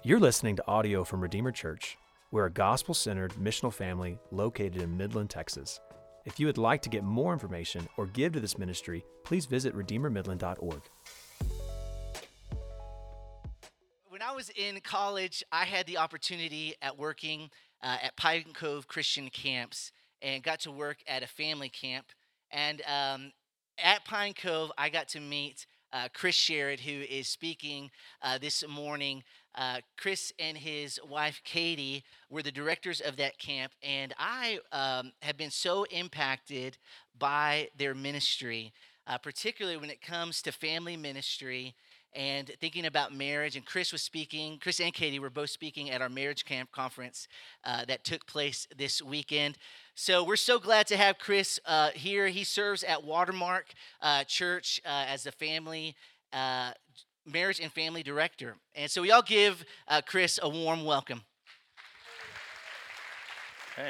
You're listening to audio from Redeemer Church. We're a gospel-centered missional family located in Midland, Texas. If you would like to get more information or give to this ministry, please visit redeemermidland.org. When I was in college, I had the opportunity at working at Pine Cove Christian Camps and got to work at a family camp. And at Pine Cove, I got to meet Chris Sherrod, who is speaking this morning. Chris and his wife, Katie, were the directors of that camp, and I have been so impacted by their ministry, particularly when it comes to family ministry and thinking about marriage. And Chris and Katie were both speaking at our marriage camp conference that took place this weekend. So we're so glad to have Chris here. He serves at Watermark Church as the family marriage and family director. And so we all give Chris a warm welcome. Okay.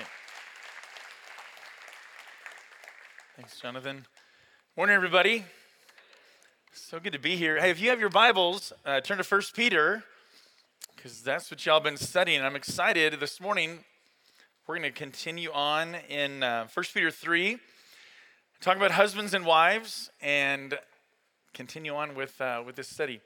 Thanks, Jonathan. Morning, everybody. So good to be here. Hey, if you have your Bibles, turn to 1 Peter, because that's what y'all been studying. I'm excited. This morning, we're going to continue on in 1 Peter 3, talk about husbands and wives, and continue on with this study.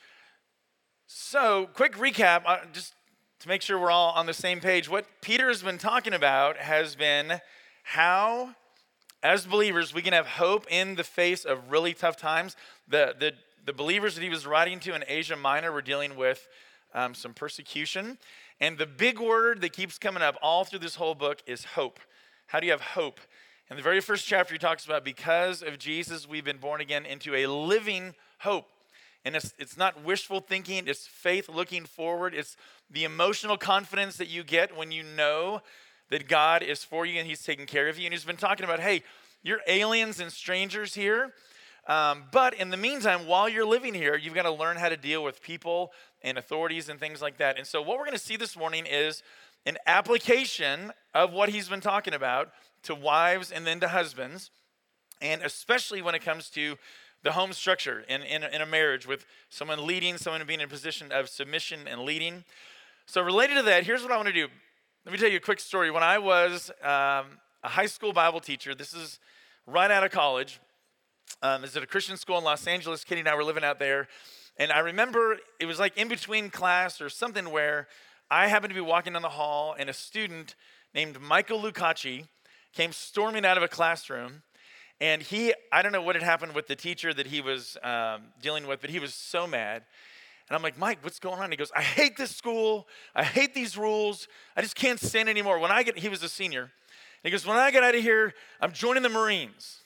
So, quick recap, just to make sure we're all on the same page. What Peter has been talking about has been how, as believers, we can have hope in the face of really tough times. The believers that he was writing to in Asia Minor were dealing with some persecution. And the big word that keeps coming up all through this whole book is hope. How do you have hope? In the very first chapter, he talks about because of Jesus, we've been born again into a living hope. And it's not wishful thinking, it's faith looking forward. It's the emotional confidence that you get when you know that God is for you and he's taking care of you. And he's been talking about, hey, you're aliens and strangers here. But in the meantime, while you're living here, you've got to learn how to deal with people and authorities and things like that. And so what we're going to see this morning is an application of what he's been talking about to wives and then to husbands, and especially when it comes to the home structure in a marriage with someone leading, someone being in a position of submission and leading. So related to that, here's what I want to do. Let me tell you a quick story. When I was a high school Bible teacher, this is right out of college, this is at a Christian school in Los Angeles. Katie and I were living out there. And I remember it was like in between class or something where I happened to be walking down the hall and a student named Michael Lucacci came storming out of a classroom. And I don't know what had happened with the teacher that he was dealing with, but he was so mad. And I'm like, Mike, what's going on? He goes, I hate this school. I hate these rules. I just can't stand it anymore. He was a senior. And he goes, when I get out of here, I'm joining the Marines.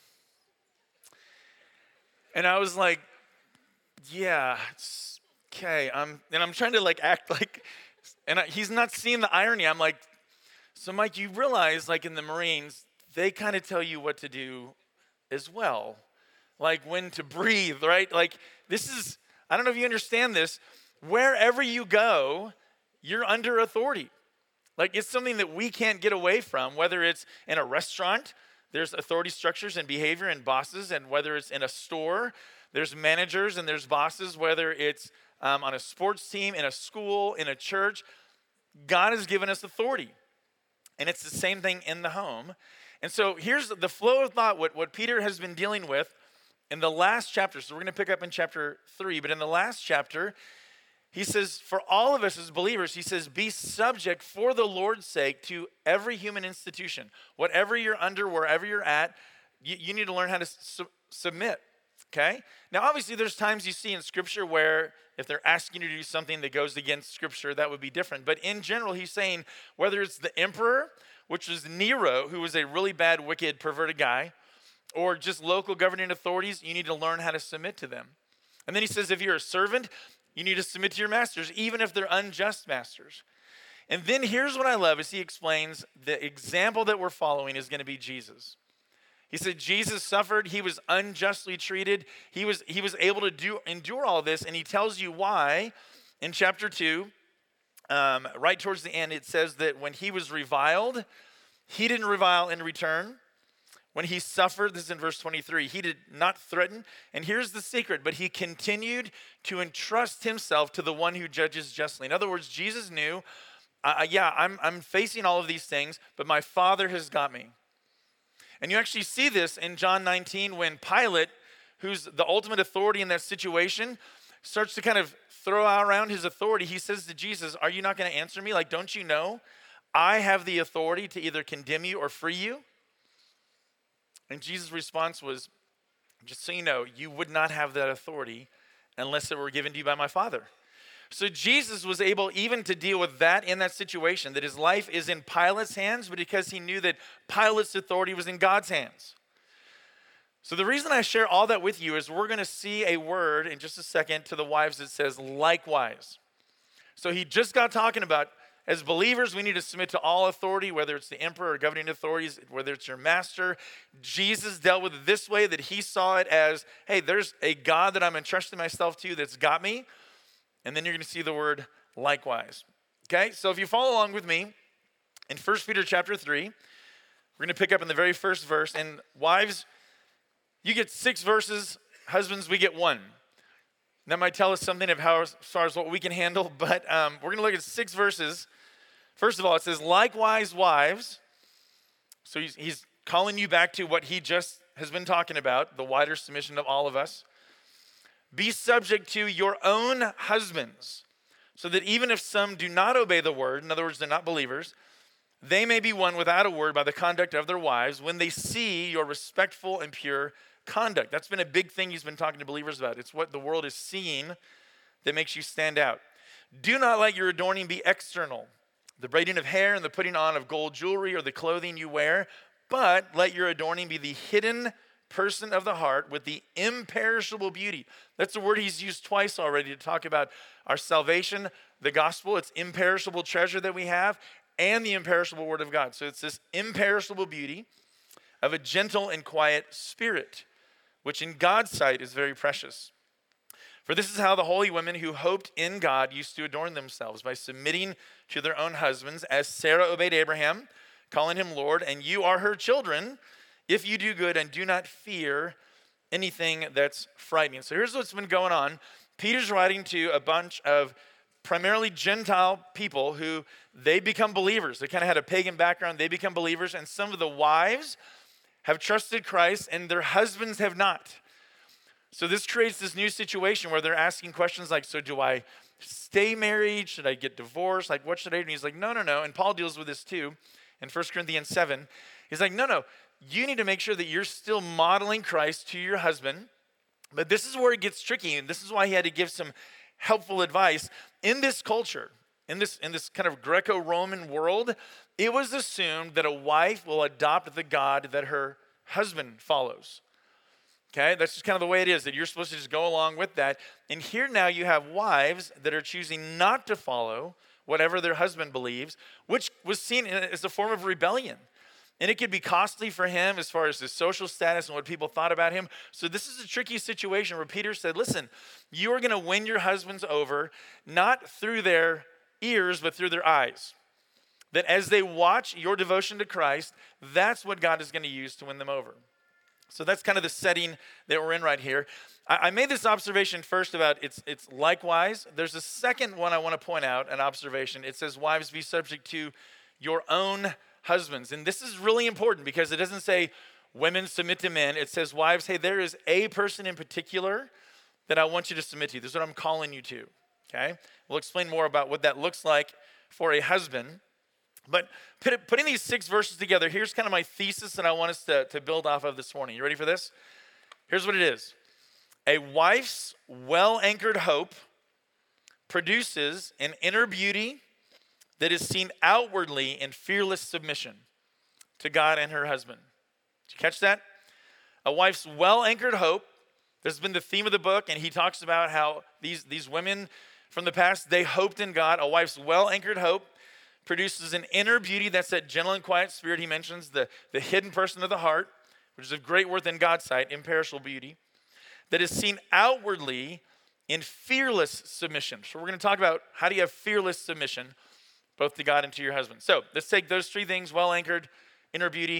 And I was like, yeah, it's okay. I'm trying to act like, he's not seeing the irony. I'm like, so Mike, you realize in the Marines, they kind of tell you what to do as well, like when to breathe, right? I don't know if you understand this. Wherever you go, you're under authority. It's something that we can't get away from, whether it's in a restaurant, there's authority structures and behavior and bosses, and whether it's in a store, there's managers and there's bosses, whether it's on a sports team, in a school, in a church, God has given us authority. And it's the same thing in the home. And so here's the flow of thought, what Peter has been dealing with in the last chapter. So we're going to pick up in chapter 3. But in the last chapter, he says, for all of us as believers, he says, be subject for the Lord's sake to every human institution. Whatever you're under, wherever you're at, you need to learn how to submit, okay? Now, obviously, there's times you see in Scripture where if they're asking you to do something that goes against Scripture, that would be different. But in general, he's saying whether it's the emperor, which was Nero, who was a really bad, wicked, perverted guy, or just local governing authorities, you need to learn how to submit to them. And then he says if you're a servant, you need to submit to your masters, even if they're unjust masters. And then here's what I love is he explains the example that we're following is going to be Jesus. He said Jesus suffered, he was unjustly treated, he was able to endure all this, and he tells you why in chapter 2. Right towards the end, it says that when he was reviled, he didn't revile in return. when he suffered, this is in verse 23, he did not threaten. And here's the secret, but he continued to entrust himself to the one who judges justly. In other words, Jesus knew, I'm facing all of these things, but my Father has got me. And you actually see this in John 19 when Pilate, who's the ultimate authority in that situation, starts to kind of throw around his authority. He says to Jesus, are you not going to answer me? Like, don't you know I have the authority to either condemn you or free you? And Jesus' response was, just so you know, you would not have that authority unless it were given to you by my Father. So Jesus was able even to deal with that in that situation, that his life is in Pilate's hands, but because he knew that Pilate's authority was in God's hands. So the reason I share all that with you is we're going to see a word in just a second to the wives that says likewise. So he just got talking about, as believers, we need to submit to all authority, whether it's the emperor or governing authorities, whether it's your master. Jesus dealt with it this way, that he saw it as, hey, there's a God that I'm entrusting myself to that's got me. And then you're going to see the word likewise. Okay, so if you follow along with me, in 1 Peter chapter 3, we're going to pick up in the very first verse. And wives, you get 6 verses. Husbands, we get 1. That might tell us something of how, as far as what we can handle, but we're going to look at 6 verses. First of all, it says, likewise, wives. So he's calling you back to what he just has been talking about, the wider submission of all of us. Be subject to your own husbands, so that even if some do not obey the word, in other words, they're not believers, they may be won without a word by the conduct of their wives when they see your respectful and pure conduct. That's been a big thing he's been talking to believers about. It's what the world is seeing that makes you stand out. Do not let your adorning be external, the braiding of hair and the putting on of gold jewelry or the clothing you wear, but let your adorning be the hidden person of the heart with the imperishable beauty. That's the word he's used twice already to talk about our salvation, the gospel. It's imperishable treasure that we have, and the imperishable word of God. So it's this imperishable beauty of a gentle and quiet spirit, which in God's sight is very precious. For this is how the holy women who hoped in God used to adorn themselves, by submitting to their own husbands, as Sarah obeyed Abraham, calling him Lord, and you are her children, if you do good and do not fear anything that's frightening. So here's what's been going on. Peter's writing to a bunch of primarily Gentile people who they become believers. They kind of had a pagan background. They become believers. And some of the wives have trusted Christ and their husbands have not. So this creates this new situation where they're asking questions like, so do I stay married? Should I get divorced? Like, what should I do? And he's like, no. And Paul deals with this too in 1 Corinthians 7. He's like, no. You need to make sure that you're still modeling Christ to your husband. But this is where it gets tricky, and this is why he had to give some helpful advice. In this culture, in this kind of Greco-Roman world, it was assumed that a wife will adopt the God that her husband follows. Okay, that's just kind of the way it is, that you're supposed to just go along with that. And here now you have wives that are choosing not to follow whatever their husband believes, which was seen as a form of rebellion. And it could be costly for him as far as his social status and what people thought about him. So this is a tricky situation where Peter said, listen, you are going to win your husbands over, not through their ears, but through their eyes. That as they watch your devotion to Christ, that's what God is going to use to win them over. So that's kind of the setting that we're in right here. I made this observation first about it's likewise. There's a second one I want to point out, an observation. It says, wives, be subject to your own husbands. And this is really important because it doesn't say women submit to men. It says, wives, hey, there is a person in particular that I want you to submit to. This is what I'm calling you to, okay? We'll explain more about what that looks like for a husband. But putting these 6 verses together, here's kind of my thesis that I want us to build off of this morning. You ready for this? Here's what it is. A wife's well-anchored hope produces an inner beauty that is seen outwardly in fearless submission to God and her husband. Did you catch that? A wife's well-anchored hope. This has been the theme of the book, and he talks about how these women from the past, they hoped in God. A wife's well-anchored hope produces an inner beauty. That's that gentle and quiet spirit. He mentions the hidden person of the heart, which is of great worth in God's sight, imperishable beauty, that is seen outwardly in fearless submission. So we're going to talk about how do you have fearless submission both to God and to your husband. So let's take those 3 things, well-anchored, inner beauty,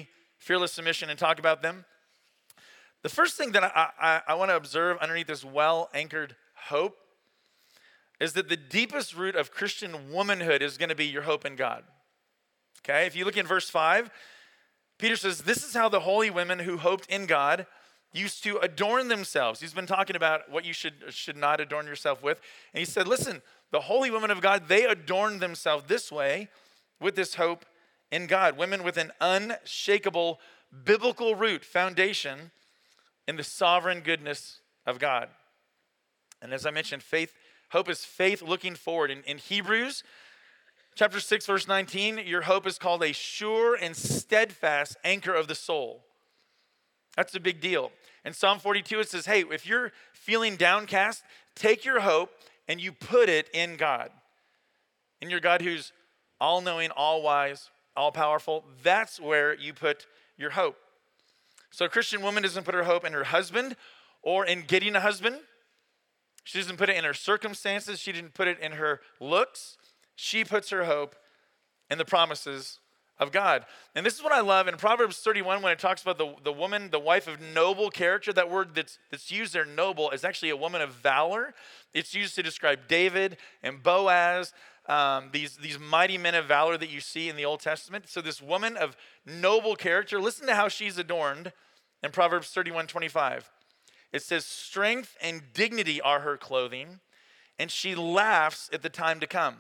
fearless submission and talk about them. The first thing that I want to observe underneath this well-anchored hope is that the deepest root of Christian womanhood is going to be your hope in God. Okay, if you look in verse 5, Peter says, this is how the holy women who hoped in God used to adorn themselves. He's been talking about what you should not adorn yourself with. And he said, listen, the holy women of God, they adorned themselves this way with this hope in God. Women with an unshakable biblical root, foundation in the sovereign goodness of God. And as I mentioned, hope is faith looking forward. In Hebrews chapter 6, verse 19, your hope is called a sure and steadfast anchor of the soul. That's a big deal. In Psalm 42, it says, hey, if you're feeling downcast, take your hope and you put it in God. In your God who's all-knowing, all-wise, all-powerful. That's where you put your hope. So a Christian woman doesn't put her hope in her husband or in getting a husband. She doesn't put it in her circumstances. She didn't put it in her looks. She puts her hope in the promises of God. And this is what I love in Proverbs 31 when it talks about the woman, the wife of noble character. That word that's used there, noble, is actually a woman of valor. It's used to describe David and Boaz, these mighty men of valor that you see in the Old Testament. So this woman of noble character, listen to how she's adorned in Proverbs 31:25. It says, strength and dignity are her clothing, and she laughs at the time to come.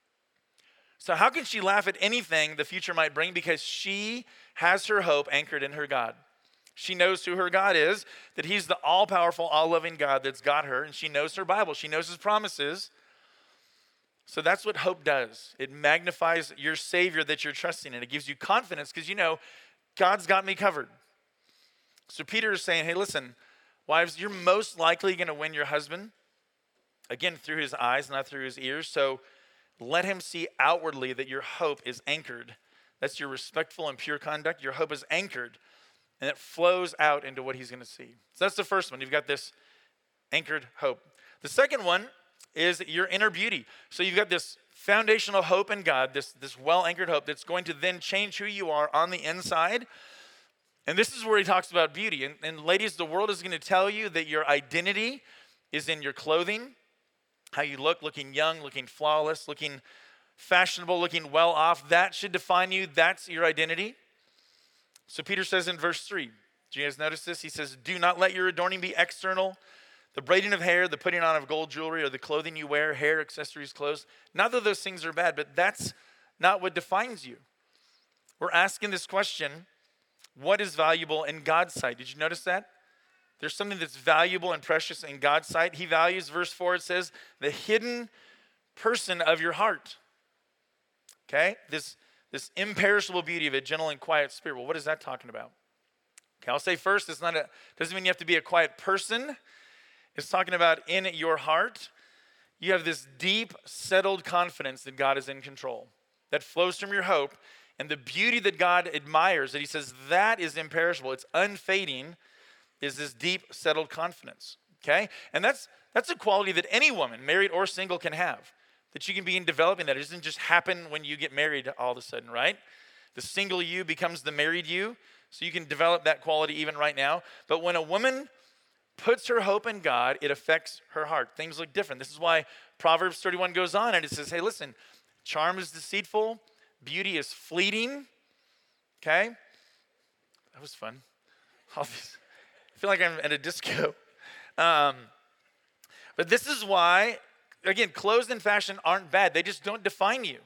So how can she laugh at anything the future might bring? Because she has her hope anchored in her God. She knows who her God is, that he's the all-powerful, all-loving God that's got her, and she knows her Bible. She knows his promises. So that's what hope does. It magnifies your Savior that you're trusting in. It gives you confidence because you know God's got me covered. So Peter is saying, hey, listen, wives, you're most likely going to win your husband, again, through his eyes, not through his ears. So let him see outwardly that your hope is anchored. That's your respectful and pure conduct. Your hope is anchored, and it flows out into what he's going to see. So that's the first one. You've got this anchored hope. The second one is your inner beauty. So you've got this foundational hope in God, this well-anchored hope that's going to then change who you are on the inside. And this is where he talks about beauty. And ladies, the world is going to tell you that your identity is in your clothing, how you look, looking young, looking flawless, looking fashionable, looking well off. That should define you. That's your identity. So Peter says in verse 3, do you guys notice this? He says, do not let your adorning be external, the braiding of hair, the putting on of gold jewelry, or the clothing you wear, hair, accessories, clothes. Not that those things are bad, but that's not what defines you. We're asking this question, what is valuable in God's sight? Did you notice that? There's something that's valuable and precious in God's sight. He values, verse 4, it says, the hidden person of your heart. Okay? This imperishable beauty of a gentle and quiet spirit. Well, what is that talking about? Okay, I'll say first, doesn't mean you have to be a quiet person. It's talking about in your heart, you have this deep, settled confidence that God is in control. That flows from your hope. And the beauty that God admires, that he says that is imperishable, it's unfading, is this deep, settled confidence, okay? And that's a quality that any woman, married or single, can have, that you can begin developing that. It doesn't just happen when you get married all of a sudden, right? The single you becomes the married you, so you can develop that quality even right now. But when a woman puts her hope in God, it affects her heart. Things look different. This is why Proverbs 31 goes on, and it says, hey, listen, charm is deceitful, beauty is fleeting, okay? That was fun. All these... I feel like I'm at a disco. But this is why, again, clothes and fashion aren't bad. They just don't define you.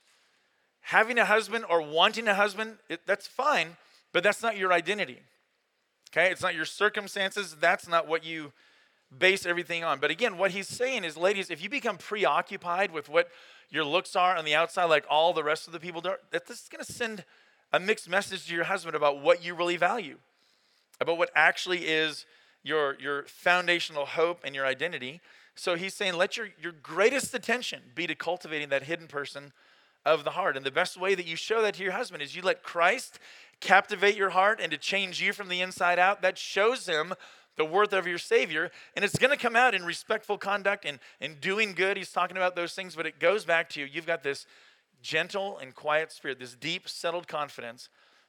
Having a husband or wanting a husband, that's fine, but that's not your identity. Okay? It's not your circumstances. That's not what you base everything on. But again, what he's saying is, ladies, if you become preoccupied with what your looks are on the outside like all the rest of the people do, this is going to send a mixed message to your husband about what you really value, about what actually is your foundational hope and your identity. So he's saying, let your greatest attention be to cultivating that hidden person of the heart. And the best way that you show that to your husband is you let Christ captivate your heart and to change you from the inside out. That shows him the worth of your Savior. And it's going to come out in respectful conduct and doing good. He's talking about those things, but it goes back to you've got this gentle and quiet spirit, this deep, settled confidence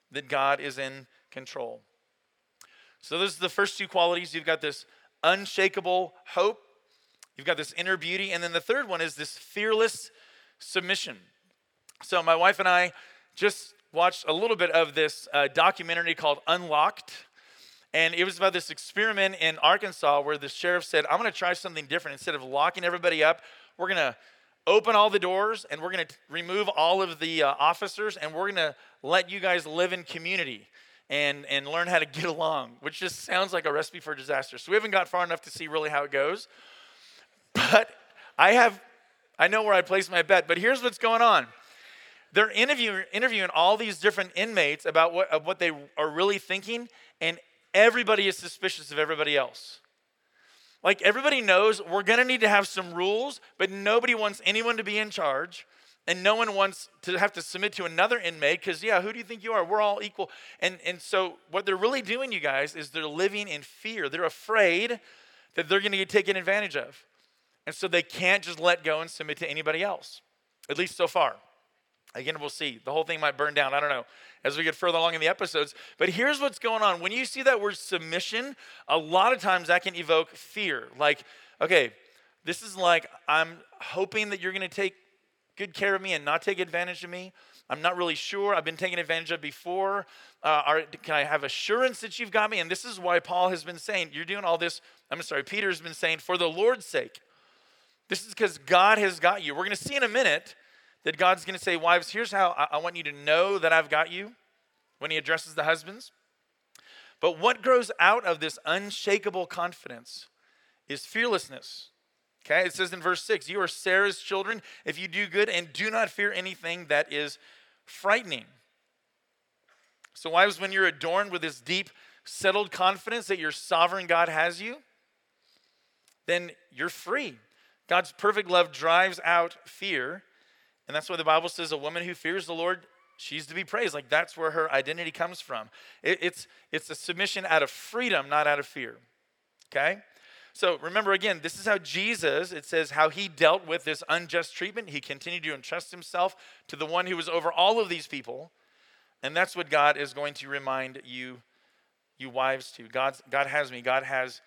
that God is in control. So those are the first two qualities. You've got this unshakable hope. You've got this inner beauty. And then the third one is this fearless submission. So my wife and I just watched a little bit of this documentary called Unlocked. And it was about this experiment in Arkansas where the sheriff said, I'm going to try something different. Instead of locking everybody up, we're going to open all the doors and we're going to remove all of the officers and we're going to let you guys live in community and learn how to get along, which just sounds like a recipe for disaster. So we haven't got far enough to see really how it goes. But I know where I place my bet. But here's what's going on. They're interviewing all these different inmates about what they are really thinking, and everybody is suspicious of everybody else. Like, everybody knows we're going to need to have some rules, but nobody wants anyone to be in charge, and no one wants to have to submit to another inmate because, yeah, who do you think you are? We're all equal. And so what they're really doing, you guys, is they're living in fear. They're afraid that they're going to get taken advantage of. And so they can't just let go and submit to anybody else, at least so far. Again, we'll see. The whole thing might burn down. I don't know as we get further along in the episodes. But here's what's going on. When you see that word submission, a lot of times that can evoke fear. Like, okay, this is like I'm hoping that you're going to take good care of me and not take advantage of me. I'm not really sure. I've been taken advantage of before. Can I have assurance that you've got me? And this is why Paul has been saying, you're doing all this. Peter has been saying, for the Lord's sake. This is because God has got you. We're going to see in a minute that God's going to say, wives, here's how I want you to know that I've got you when he addresses the husbands. But what grows out of this unshakable confidence is fearlessness. Okay, it says in verse 6, you are Sarah's children if you do good and do not fear anything that is frightening. So wives, when you're adorned with this deep, settled confidence that your sovereign God has you, then you're free. God's perfect love drives out fear. And that's why the Bible says a woman who fears the Lord, she's to be praised. Like, that's where her identity comes from. It's a submission out of freedom, not out of fear. Okay? So remember, again, this is how Jesus, it says how he dealt with this unjust treatment. He continued to entrust himself to the one who was over all of these people. And that's what God is going to remind you wives to. God has me. God has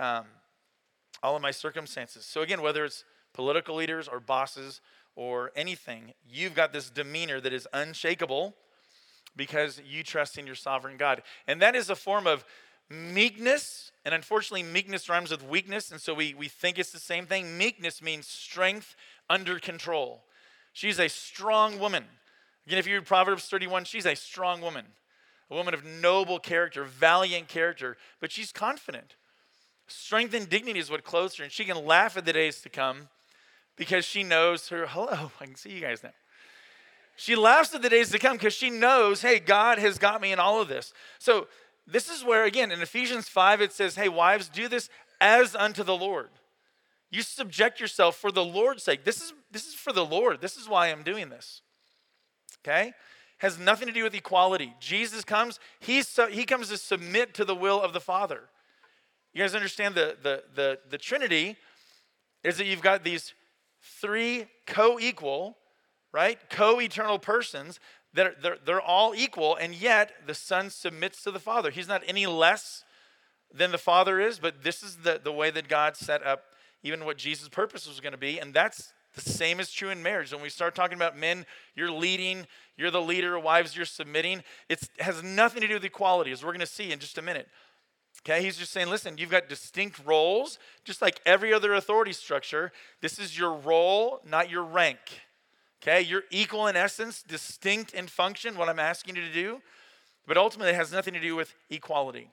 all of my circumstances. So again, whether it's political leaders or bosses or anything, you've got this demeanor that is unshakable because you trust in your sovereign God. And that is a form of meekness. And unfortunately, meekness rhymes with weakness. And so we think it's the same thing. Meekness means strength under control. She's a strong woman. Again, if you read Proverbs 31, she's a strong woman. A woman of noble character, valiant character. But she's confident. Strength and dignity is what clothes her, and she can laugh at the days to come because she knows hello, I can see you guys now. She laughs at the days to come because she knows, hey, God has got me in all of this. So this is where, again, in Ephesians 5, it says, hey, wives, do this as unto the Lord. You subject yourself for the Lord's sake. This is for the Lord. This is why I'm doing this. Okay? Has nothing to do with equality. Jesus comes, he comes to submit to the will of the Father. You guys understand the Trinity is that you've got these three co-equal, right? Co-eternal persons that they're all equal, and yet the Son submits to the Father. He's not any less than the Father is, but this is the way that God set up even what Jesus' purpose was going to be, and that's the same is true in marriage. When we start talking about men, you're leading, you're the leader, wives, you're submitting. It has nothing to do with equality, as we're going to see in just a minute. Okay, he's just saying, listen, you've got distinct roles, just like every other authority structure. This is your role, not your rank. Okay, you're equal in essence, distinct in function, what I'm asking you to do, but ultimately it has nothing to do with equality.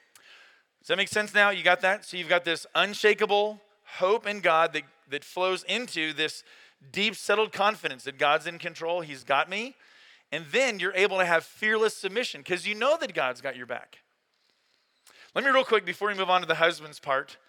Does that make sense now? You got that? So you've got this unshakable hope in God that flows into this deep, settled confidence that God's in control, he's got me, and then you're able to have fearless submission because you know that God's got your back. Let me real quick, before we move on to the husband's part,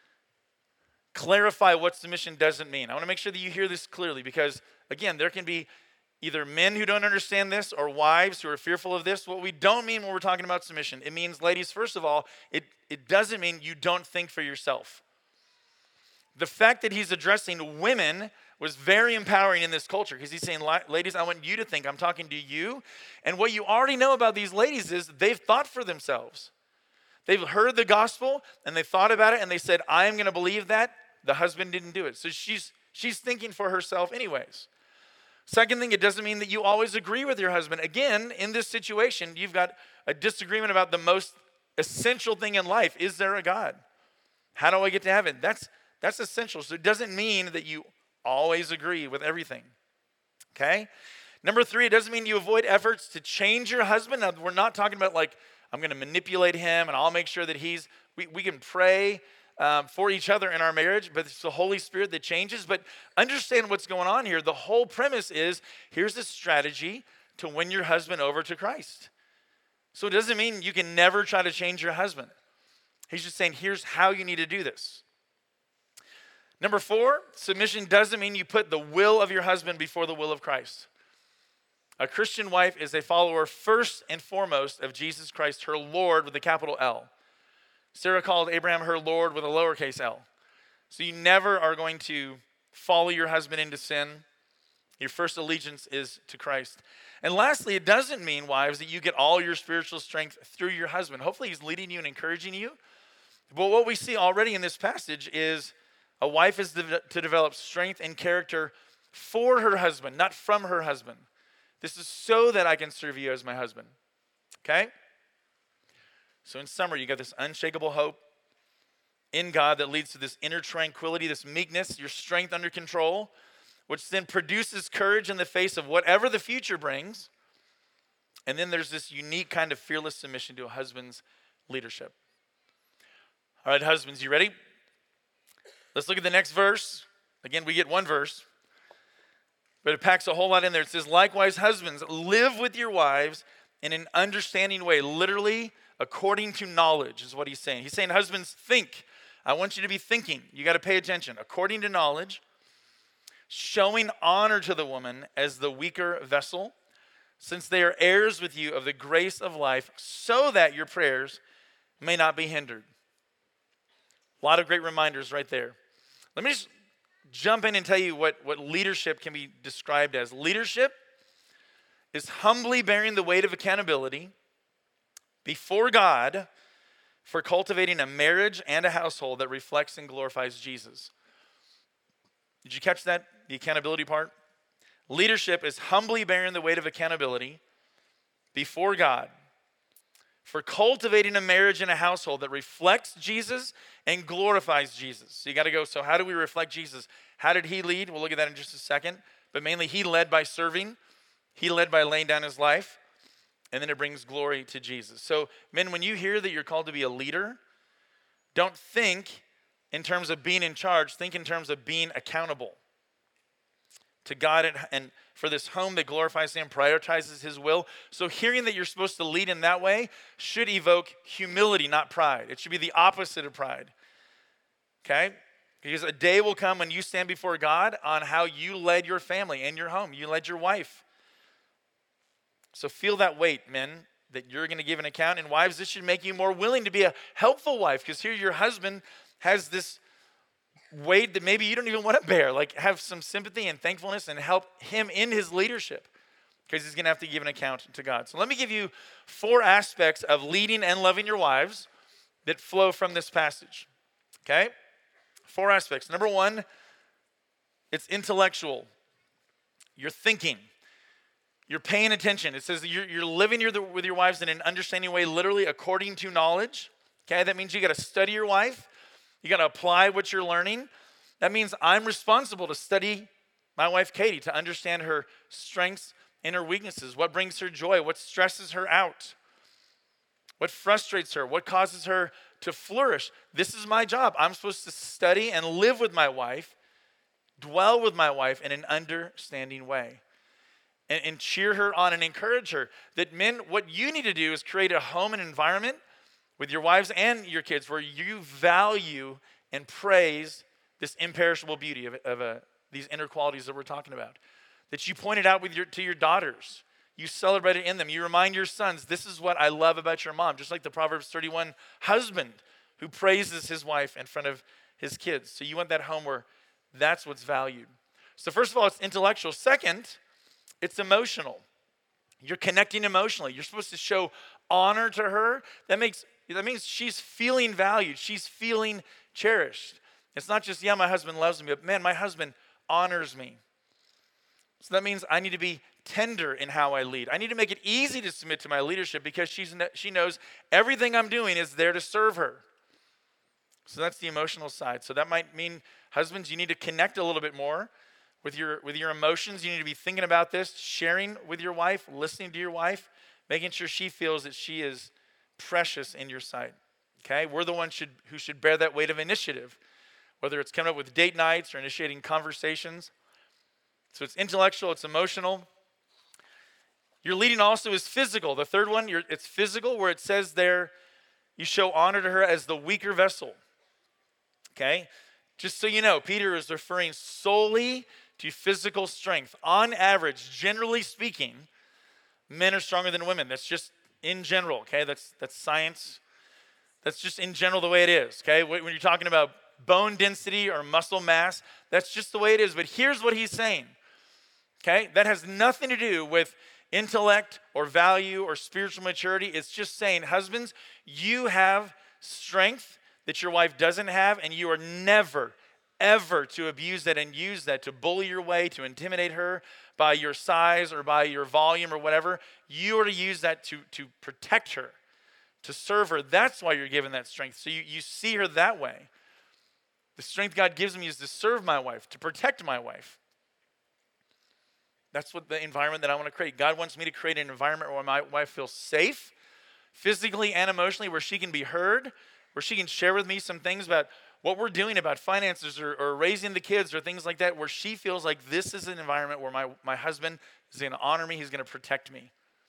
clarify what submission doesn't mean. I want to make sure that you hear this clearly because, again, there can be either men who don't understand this or wives who are fearful of this. What we don't mean when we're talking about submission, it means, ladies, first of all, it doesn't mean you don't think for yourself. The fact that he's addressing women was very empowering in this culture because he's saying, ladies, I want you to think I'm talking to you. And what you already know about these ladies is they've thought for themselves. They've heard the gospel and they thought about it and they said, I am going to believe that. The husband didn't do it. So she's thinking for herself anyways. Second thing, it doesn't mean that you always agree with your husband. Again, in this situation, you've got a disagreement about the most essential thing in life. Is there a God? How do I get to heaven? That's essential. So it doesn't mean that you always agree with everything. Okay? Number 3, it doesn't mean you avoid efforts to change your husband. Now, we're not talking about like, I'm going to manipulate him and I'll make sure that we can pray for each other in our marriage, but it's the Holy Spirit that changes. But understand what's going on here. The whole premise is, here's a strategy to win your husband over to Christ. So it doesn't mean you can never try to change your husband. He's just saying, here's how you need to do this. Number 4, submission doesn't mean you put the will of your husband before the will of Christ. A Christian wife is a follower first and foremost of Jesus Christ, her Lord with a capital L. Sarah called Abraham her Lord with a lowercase l. So you never are going to follow your husband into sin. Your first allegiance is to Christ. And lastly, it doesn't mean, wives, that you get all your spiritual strength through your husband. Hopefully he's leading you and encouraging you. But what we see already in this passage is a wife is to develop strength and character for her husband, not from her husband. This is so that I can serve you as my husband. Okay? So in summary, you got this unshakable hope in God that leads to this inner tranquility, this meekness, your strength under control, which then produces courage in the face of whatever the future brings. And then there's this unique kind of fearless submission to a husband's leadership. All right, husbands, you ready? Let's look at the next verse. Again, we get one verse, but it packs a whole lot in there. It says, likewise, husbands, live with your wives in an understanding way. Literally, according to knowledge is what he's saying. He's saying, husbands, think. I want you to be thinking. You got to pay attention. According to knowledge, showing honor to the woman as the weaker vessel, since they are heirs with you of the grace of life, so that your prayers may not be hindered. A lot of great reminders right there. Let me just jump in and tell you what leadership can be described as. Leadership is humbly bearing the weight of accountability before God for cultivating a marriage and a household that reflects and glorifies Jesus. Did you catch that? The accountability part? Leadership is humbly bearing the weight of accountability before God for cultivating a marriage and a household that reflects Jesus and glorifies Jesus. So you got to go, so how do we reflect Jesus? How did he lead? We'll look at that in just a second. But mainly he led by serving. He led by laying down his life. And then it brings glory to Jesus. So men, when you hear that you're called to be a leader, don't think in terms of being in charge. Think in terms of being accountable to God and for this home that glorifies him, prioritizes his will. So hearing that you're supposed to lead in that way should evoke humility, not pride. It should be the opposite of pride. Okay? Because a day will come when you stand before God on how you led your family and your home. You led your wife. So feel that weight, men, that you're going to give an account. And wives, this should make you more willing to be a helpful wife, because here your husband has this weight that maybe you don't even want to bear. Like, have some sympathy and thankfulness and help him in his leadership, because he's going to have to give an account to God. So let me give you 4 aspects of leading and loving your wives that flow from this passage. Okay? 4 aspects. Number 1, it's intellectual. You're thinking. You're paying attention. It says that you're living with your wives in an understanding way, literally according to knowledge. Okay, that means you got to study your wife. You got to apply what you're learning. That means I'm responsible to study my wife, Katie, to understand her strengths and her weaknesses. What brings her joy? What stresses her out? What frustrates her? What causes her to flourish? This is my job. I'm supposed to study and live with my wife, dwell with my wife in an understanding way. And cheer her on and encourage her. That men, what you need to do is create a home and environment with your wives and your kids where you value and praise this imperishable beauty of these inner qualities that we're talking about. That you point it out to your daughters. You celebrate it in them. You remind your sons, this is what I love about your mom. Just like the Proverbs 31 husband who praises his wife in front of his kids. So you want that home where that's what's valued. So first of all, it's intellectual. Second, it's emotional. You're connecting emotionally. You're supposed to show honor to her. That means she's feeling valued. She's feeling cherished. It's not just, yeah, my husband loves me, but man, my husband honors me. So that means I need to be tender in how I lead. I need to make it easy to submit to my leadership because she knows everything I'm doing is there to serve her. So that's the emotional side. So that might mean, husbands, you need to connect a little bit more with your emotions. You need to be thinking about this, sharing with your wife, listening to your wife, making sure she feels that she is precious in your sight. Okay? We're the ones who should bear that weight of initiative, whether it's coming up with date nights or initiating conversations. So it's intellectual, it's emotional. Your leading also is physical. The third one, it's physical, where it says there, you show honor to her as the weaker vessel. Okay? Just so you know, Peter is referring solely to physical strength. On average, generally speaking, men are stronger than women. That's just in general, okay? That's science. That's just in general the way it is, okay? When you're talking about bone density or muscle mass, that's just the way it is. But here's what he's saying, okay? That has nothing to do with intellect or value or spiritual maturity. It's just saying, husbands, you have strength that your wife doesn't have, and you are never, ever to abuse that and use that to bully your way, to intimidate her by your size or by your volume or whatever. You are to use that to protect her, to serve her. That's why you're given that strength. So you see her that way. The strength God gives me is to serve my wife, to protect my wife. That's what the environment that I want to create. God wants me to create an environment where my wife feels safe, physically and emotionally, where she can be heard, where she can share with me some things about what we're doing about finances or raising the kids or things like that, where she feels like this is an environment where my husband is going to honor me, he's going to protect me.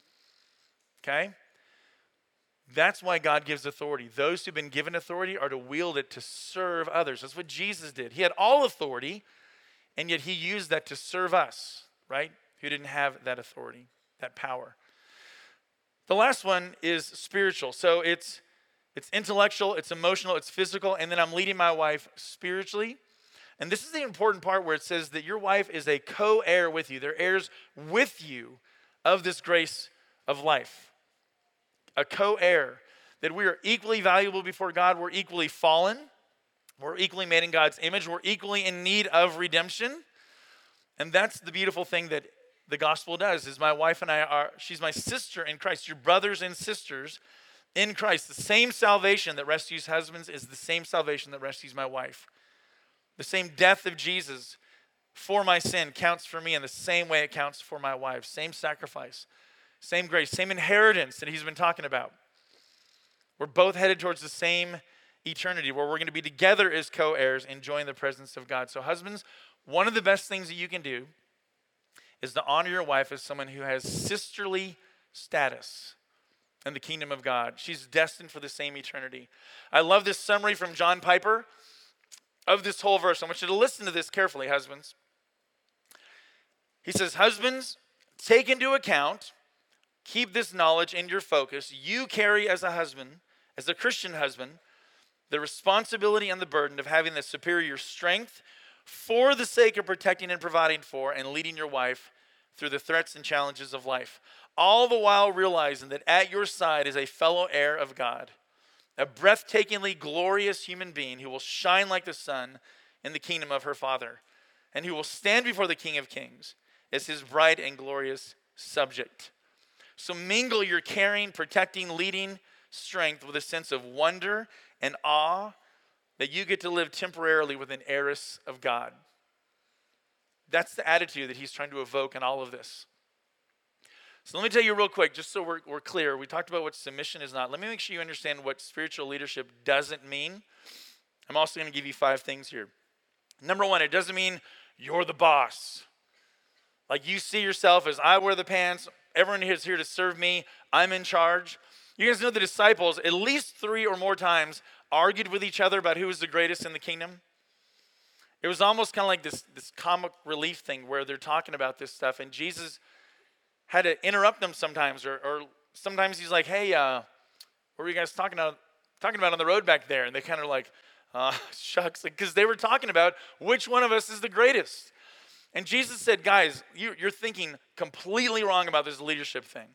Okay? That's why God gives authority. Those who've been given authority are to wield it to serve others. That's what Jesus did. He had all authority, and yet he used that to serve us, right? Who didn't have that authority, that power. The last one is spiritual. So it's intellectual, it's emotional, it's physical, and then I'm leading my wife spiritually. And this is the important part where it says that your wife is a co-heir with you. They're heirs with you of this grace of life. A co-heir, that we are equally valuable before God. We're equally fallen. We're equally made in God's image. We're equally in need of redemption. And that's the beautiful thing that the gospel does, is my wife and I she's my sister in Christ. You're brothers and sisters in Christ. The same salvation that rescues husbands is the same salvation that rescues my wife. The same death of Jesus for my sin counts for me in the same way it counts for my wife. Same sacrifice, same grace, same inheritance that he's been talking about. We're both headed towards the same eternity where we're going to be together as co-heirs enjoying the presence of God. So husbands, one of the best things that you can do is to honor your wife as someone who has sisterly status in the kingdom of God. She's destined for the same eternity. I love this summary from John Piper of this whole verse. I want you to listen to this carefully, husbands. He says, husbands, take into account, keep this knowledge in your focus. You carry as a husband, as a Christian husband, the responsibility and the burden of having the superior strength for the sake of protecting and providing for and leading your wife through the threats and challenges of life. All the while realizing that at your side is a fellow heir of God, a breathtakingly glorious human being who will shine like the sun in the kingdom of her Father, and who will stand before the King of Kings as his bright and glorious subject. So mingle your caring, protecting, leading strength with a sense of wonder and awe that you get to live temporarily with an heiress of God. That's the attitude that he's trying to evoke in all of this. So let me tell you real quick, just so we're clear. We talked about what submission is not. Let me make sure you understand what spiritual leadership doesn't mean. I'm also going to give you 5 things here. Number 1, it doesn't mean you're the boss. Like you see yourself as I wear the pants, everyone is here to serve me, I'm in charge. You guys know the disciples at least 3 or more times argued with each other about who was the greatest in the kingdom. It was almost kind of like this comic relief thing where they're talking about this stuff, and Jesus had to interrupt them sometimes, or sometimes he's like, hey, what were you guys talking about on the road back there? And they kind of like, shucks, because they were talking about which one of us is the greatest. And Jesus said, guys, you're thinking completely wrong about this leadership thing.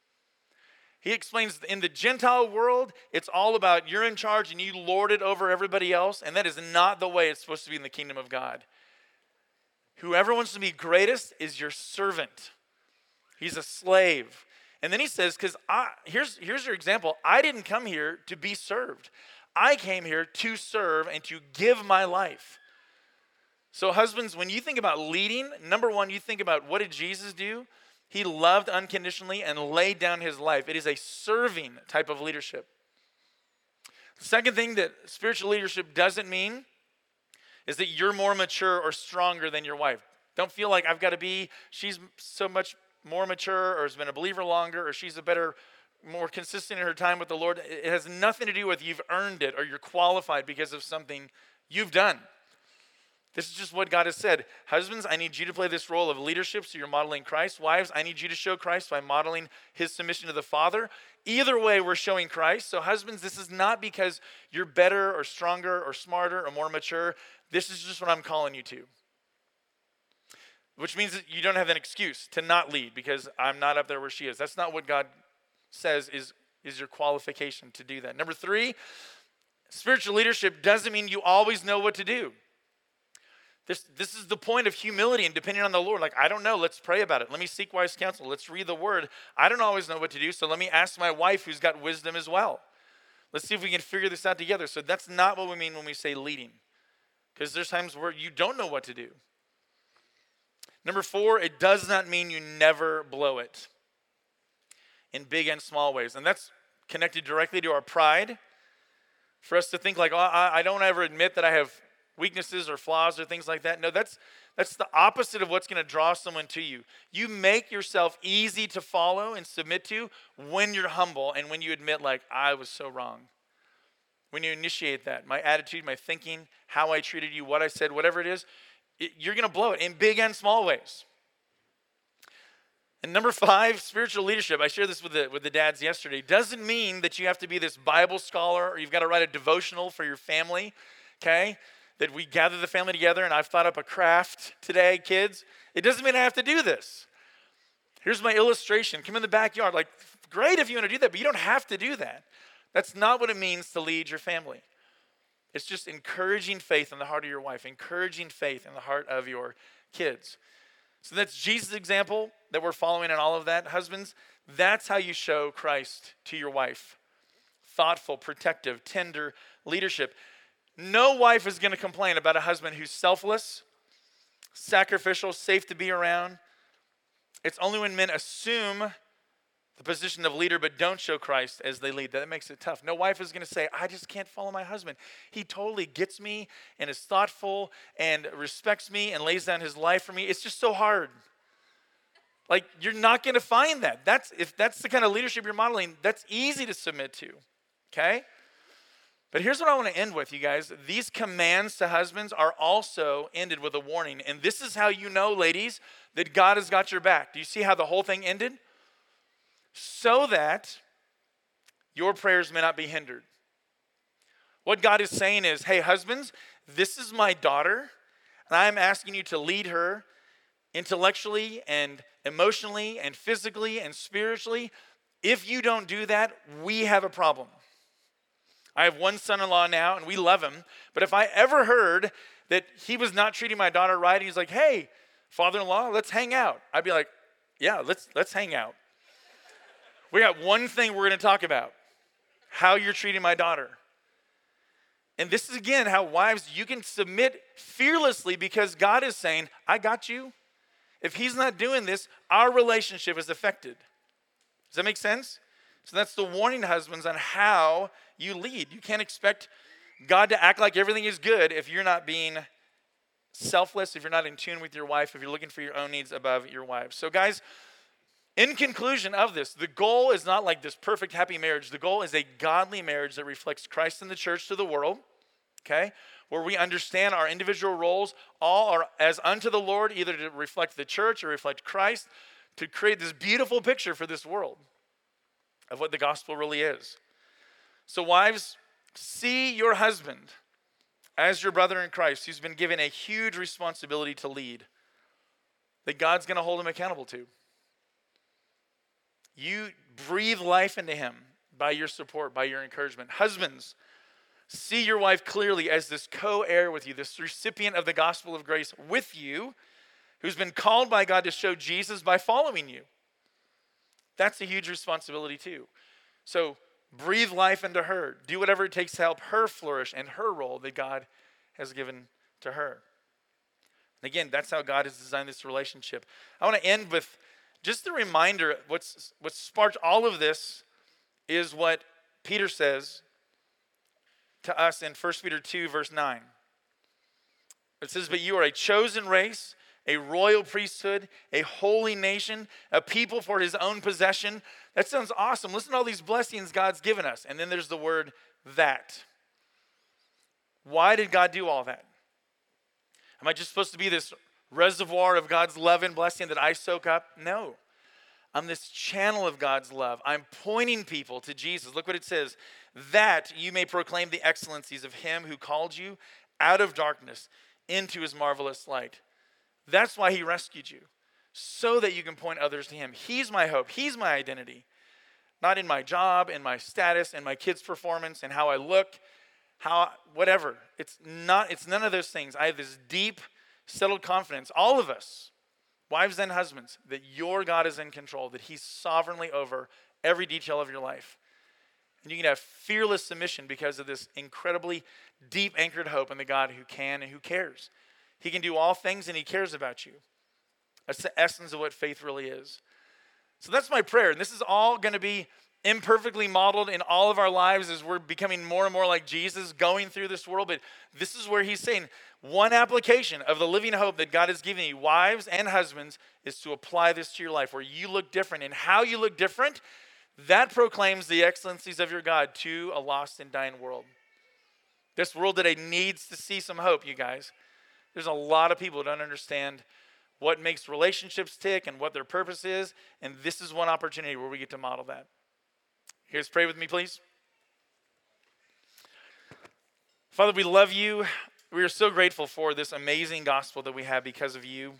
He explains in the Gentile world, it's all about you're in charge and you lord it over everybody else. And that is not the way it's supposed to be in the kingdom of God. Whoever wants to be greatest is your servant. He's a slave. And then he says, because here's your example. I didn't come here to be served. I came here to serve and to give my life. So husbands, when you think about leading, number one, you think about what did Jesus do? He loved unconditionally and laid down his life. It is a serving type of leadership. The second thing that spiritual leadership doesn't mean is that you're more mature or stronger than your wife. Don't feel like she's so much more mature or has been a believer longer or she's more consistent in her time with the Lord. It has nothing to do with you've earned it or you're qualified because of something you've done. This is just what God has said. Husbands, I need you to play this role of leadership so you're modeling Christ. Wives, I need you to show Christ by modeling his submission to the Father. Either way, we're showing Christ. So husbands, this is not because you're better or stronger or smarter or more mature. This is just what I'm calling you to. Which means that you don't have an excuse to not lead because I'm not up there where she is. That's not what God says is your qualification to do that. Number 3, spiritual leadership doesn't mean you always know what to do. This is the point of humility and depending on the Lord. Like, I don't know, let's pray about it. Let me seek wise counsel. Let's read the word. I don't always know what to do, so let me ask my wife who's got wisdom as well. Let's see if we can figure this out together. So that's not what we mean when we say leading. Because there's times where you don't know what to do. Number 4, it does not mean you never blow it in big and small ways. And that's connected directly to our pride. For us to think like, oh, I don't ever admit that I have weaknesses or flaws or things like that. No, that's the opposite of what's going to draw someone to you. You make yourself easy to follow and submit to when you're humble and when you admit like, I was so wrong. When you initiate that, my attitude, my thinking, how I treated you, what I said, whatever it is, you're going to blow it in big and small ways. And number 5, spiritual leadership. I shared this with the dads yesterday. Doesn't mean that you have to be this Bible scholar or you've got to write a devotional for your family, okay? That we gather the family together and I've thought up a craft today, kids. It doesn't mean I have to do this. Here's my illustration. Come in the backyard. Like, great if you want to do that, but you don't have to do that. That's not what it means to lead your family. It's just encouraging faith in the heart of your wife, encouraging faith in the heart of your kids. So that's Jesus' example that we're following in all of that. Husbands, that's how you show Christ to your wife. Thoughtful, protective, tender leadership. No wife is going to complain about a husband who's selfless, sacrificial, safe to be around. It's only when men assume the position of leader but don't show Christ as they lead that makes it tough. No wife is going to say, I just can't follow my husband. He totally gets me and is thoughtful and respects me and lays down his life for me. It's just so hard. Like, you're not going to find that. If that's the kind of leadership you're modeling, that's easy to submit to, okay? But here's what I want to end with, you guys. These commands to husbands are also ended with a warning. And this is how you know, ladies, that God has got your back. Do you see how the whole thing ended? So that your prayers may not be hindered. What God is saying is, hey, husbands, this is my daughter, and I'm asking you to lead her intellectually and emotionally and physically and spiritually. If you don't do that, we have a problem. I have one son-in-law now, and we love him. But if I ever heard that he was not treating my daughter right, and he's like, hey, father-in-law, let's hang out. I'd be like, yeah, let's hang out. We got one thing we're going to talk about, how you're treating my daughter. And this is, again, how wives, you can submit fearlessly because God is saying, I got you. If he's not doing this, our relationship is affected. Does that make sense? So that's the warning to husbands on how you lead. You can't expect God to act like everything is good if you're not being selfless, if you're not in tune with your wife, if you're looking for your own needs above your wife. So guys, in conclusion of this, the goal is not like this perfect happy marriage. The goal is a godly marriage that reflects Christ and the church to the world, okay? Where we understand our individual roles all are as unto the Lord, either to reflect the church or reflect Christ, to create this beautiful picture for this world of what the gospel really is. So wives, see your husband as your brother in Christ who's been given a huge responsibility to lead. that God's going to hold him accountable to. You breathe life into him by your support, by your encouragement. Husbands, see your wife clearly as this co-heir with you, this recipient of the gospel of grace with you, who's been called by God to show Jesus by following you. That's a huge responsibility too. So breathe life into her. Do whatever it takes to help her flourish in her role that God has given to her. And again, that's how God has designed this relationship. I want to end with just a reminder. What sparked all of this is what Peter says to us in 1 Peter 2, verse 9. It says, "But you are a chosen race, a royal priesthood, a holy nation, a people for his own possession." That sounds awesome. Listen to all these blessings God's given us. And then there's the word that. Why did God do all that? Am I just supposed to be this reservoir of God's love and blessing that I soak up? No. I'm this channel of God's love. I'm pointing people to Jesus. Look what it says. "That you may proclaim the excellencies of him who called you out of darkness into his marvelous light." That's why he rescued you, so that you can point others to him. He's my hope. He's my identity. Not in my job, in my status, in my kids' performance, and how I look, whatever. It's none of those things. I have this deep, settled confidence, all of us, wives and husbands, that your God is in control, that he's sovereignly over every detail of your life. And you can have fearless submission because of this incredibly deep anchored hope in the God who can and who cares. He can do all things and he cares about you. That's the essence of what faith really is. So that's my prayer. And this is all going to be imperfectly modeled in all of our lives as we're becoming more and more like Jesus going through this world. But this is where he's saying one application of the living hope that God has given you, wives and husbands, is to apply this to your life where you look different. And how you look different, that proclaims the excellencies of your God to a lost and dying world. This world today needs to see some hope, you guys. There's a lot of people who don't understand what makes relationships tick and what their purpose is. And this is one opportunity where we get to model that. You guys pray with me, please. Father, we love you. We are so grateful for this amazing gospel that we have because of you.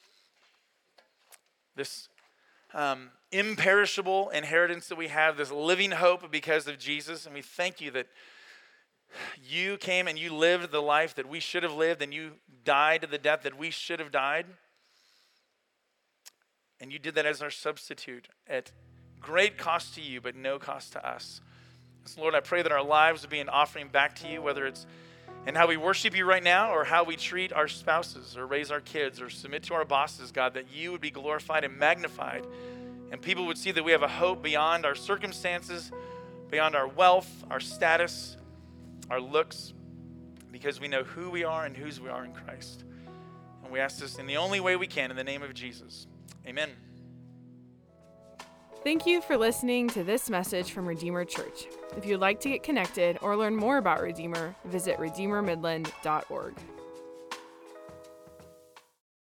This imperishable inheritance that we have, this living hope because of Jesus. And we thank you that you came and you lived the life that we should have lived, and you died the death that we should have died. And you did that as our substitute at great cost to you, but no cost to us. So Lord, I pray that our lives will be an offering back to you, whether it's in how we worship you right now or how we treat our spouses or raise our kids or submit to our bosses, God, that you would be glorified and magnified. And people would see that we have a hope beyond our circumstances, beyond our wealth, our status, our looks, because we know who we are and whose we are in Christ. And we ask this in the only way we can, in the name of Jesus. Amen. Thank you for listening to this message from Redeemer Church. If you'd like to get connected or learn more about Redeemer, visit redeemermidland.org.